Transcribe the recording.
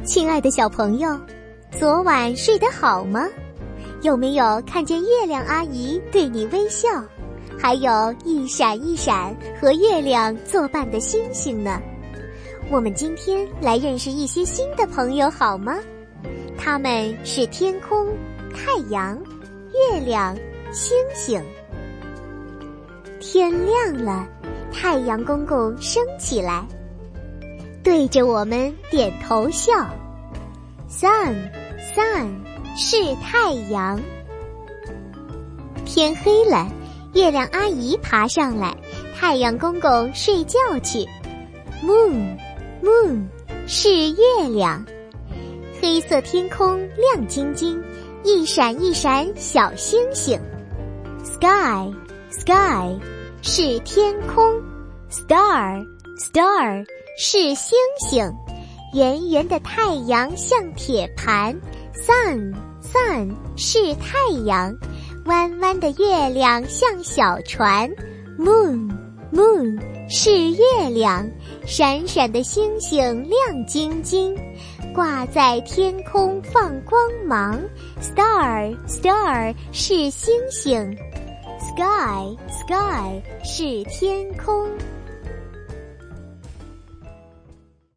亲爱的小朋友，昨晚睡得好吗？有没有看见月亮阿姨对你微笑？还有一闪一闪和月亮作伴的星星呢？我们今天来认识一些新的朋友好吗？他们是天空、太阳、月亮、星星。天亮了，太阳公公升起来，对着我们点头笑。Sun， 是太阳。天黑了，月亮阿姨爬上来，太阳公公睡觉去。Moon， 是月亮。黑色天空亮晶晶，一闪一闪小星星。Sky， 是天空。Star， 是星星。圆圆的太阳像铁盘。Sun， 是太阳。弯弯的月亮像小船。Moon， 是月亮。闪闪的星星亮晶晶，挂在天空放光芒。Star， 是星星。Sky， 是天空。